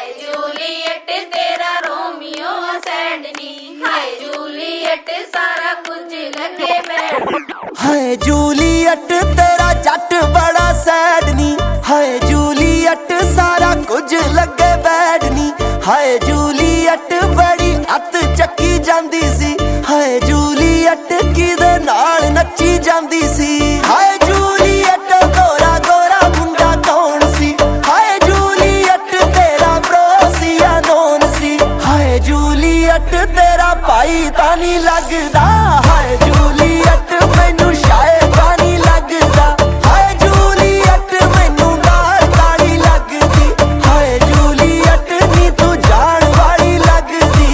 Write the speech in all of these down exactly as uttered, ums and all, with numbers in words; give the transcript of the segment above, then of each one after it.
हाय Juliet तेरा Romeo sad नी, hi Juliet सारा कुछ लगे बैड। हाय जूलियट तेरा जट बड़ा सैड नी, हाय जूलियट सारा कुछ लगे बैड नी। हाय जूलियट बड़ी अत चक्की जांदी सी, हाय जूलियट किदे नाल नच्ची जांदी सी। हाय जूलियट गोरा गोरा मुंडा कौन सी, हाय जूलियट तेरा ब्रोसिया नोन सी। हाय जूलियट तेरा भाई तां नी लगदा, हाय जूलियट मैनू शायद तां नी लगदा। हाय जूलियट मैनू गाल तां नी लगदी, हाय जूलियट नी तू जान वाली लगदी।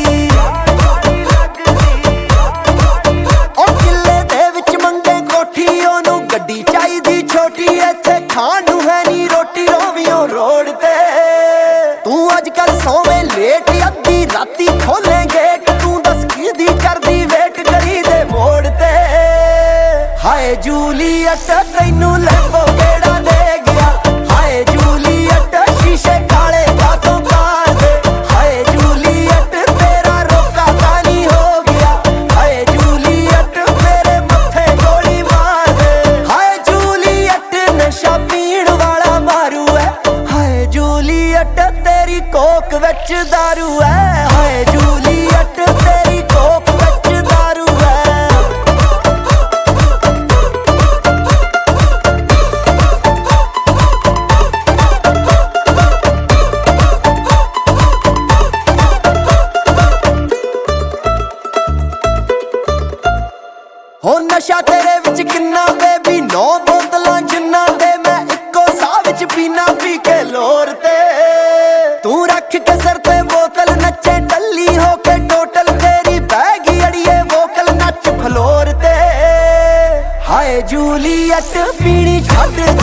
ओ किले दे विच मंगे कोठी ओनू गड्डी चाहीदी छोटी, इत्थे खाण नू है नी रोटी रोमियो रोड ते। तू अजकल सोवे लेट अद्धी राती खोले गेट, तू दस किदी करदी वेट करी दे मोड़ ते। हाय जूलियट तैनू लैंबो केड़ा दे गया, हाय जूलियट शीशे काले कातों पार दे। हाय जूलियट तेरा रोका तानी हो गया, हाय जूलियट मेरे मत्थे गोली मार दे। हाय जूलियट नशा पीण वाला मारू है, हाय जूलियट तेरी कोक विच दारू है। हाय जूलियट तेरी कोक विच दारू है। हो नशा तेरे विच किन्ना बेबी, नौ बोतलां जिन्ना दे मैं इक्को साह विच पीना, पी के लोर ते। तू रख के सर ते बोतल नचे टल्ली हो के टोटल, तेरी बैगी अड़िए वोकल नच फ्लोर ते। हाय जूलियट पीनी छड्ड